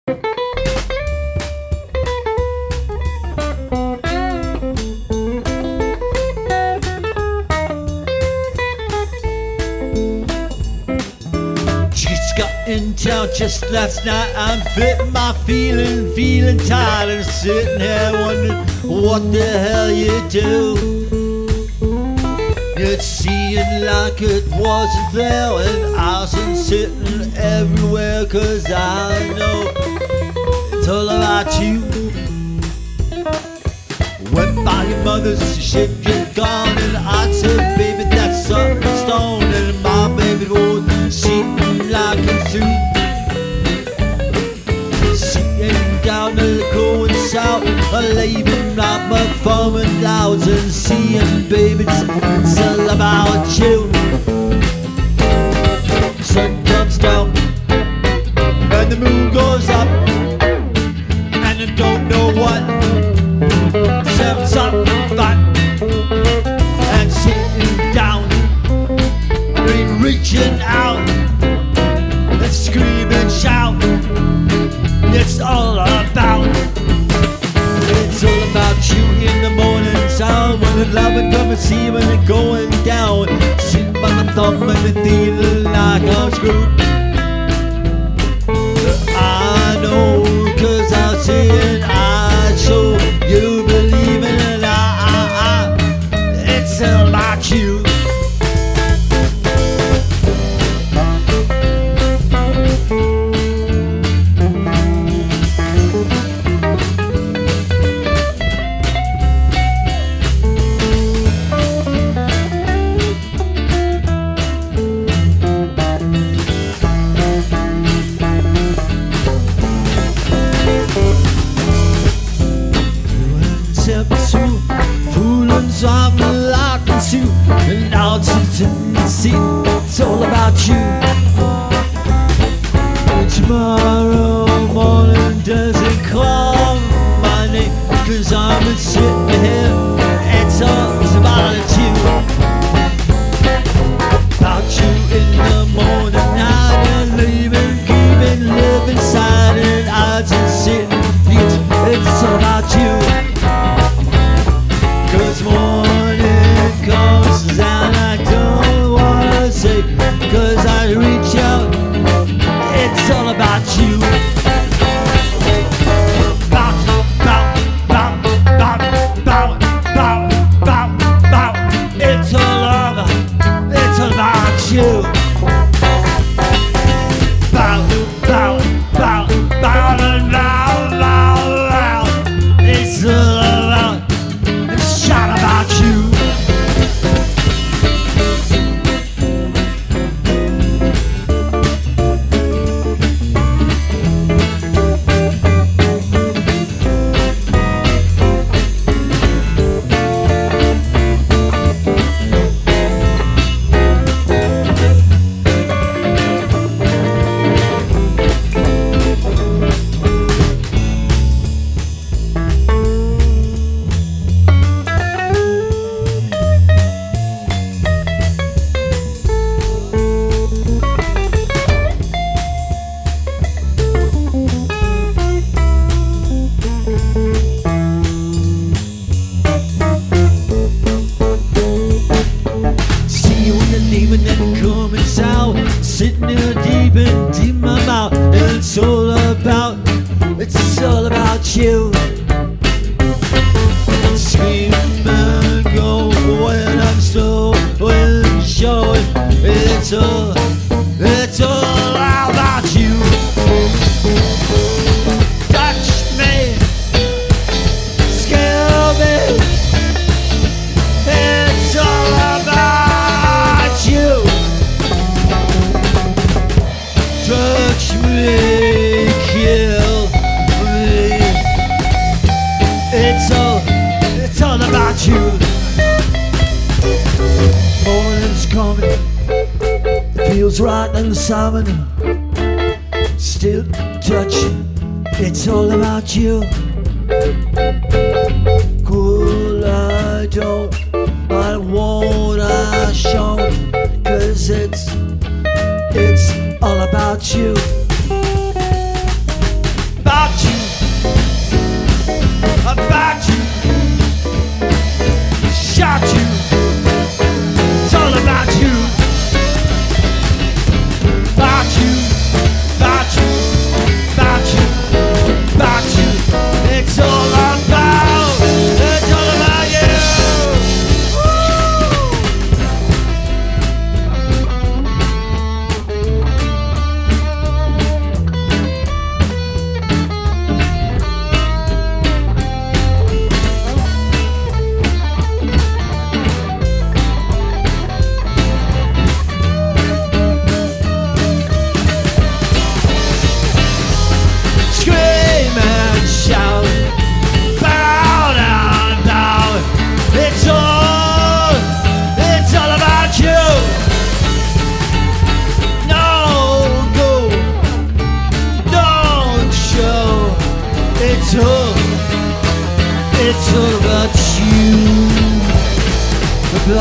In town just last night, I'm fitting my feeling tired and sitting here wondering what the hell you do. It seemed like it wasn't there and I was sitting everywhere, 'cause I know it's all about you. When my mother's ship you're gone and I said, baby, that's something stone, and my baby would seem like it's true. Sitting down and going south, leaving out my phone and louds and seeing, baby, it's all about you. Sun comes down and the moon goes up, and I don't know what. Something fun and sitting down and reaching out and scream and shout. It's all about. It's all about you in the morning sound, when the loving come and see when it's going down. Sitting by the thumb and the feeling like I'm screwed. I know, 'cause I'm seeing eyes, so you believe in it. It's all about you. So I'm locked into an altitude. It's all about you. Tomorrow morning doesn't call my name, 'cause I'm sitting here. It's all about you. About you in the morning, night, and leaving, keeping, living inside, and I just sitting. It's all about you. 'Cause morning comes and I don't wanna say, 'cause I reach out, it's all about you. Bout, bout, bout, bout, bout, bout, bout, bout. It's all about you. Bout, bout, bout, bout, and loud, loud, loud. It's all about. Shout about you. Sitting here deep in my mouth, and it's all about you. Scream and go when I'm so showing. It's all about you. Touch me, scare me. It's all about you. Touch me, kill me. It's all about you. Morning's coming, it feels right in the summer. Still touching, it's all about you. Cool, I won't show, 'cause it's all about you.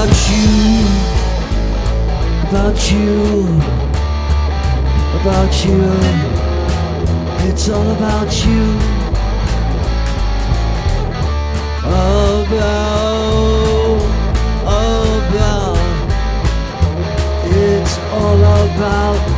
about you, about you, about you. It's all about you. About, it's all about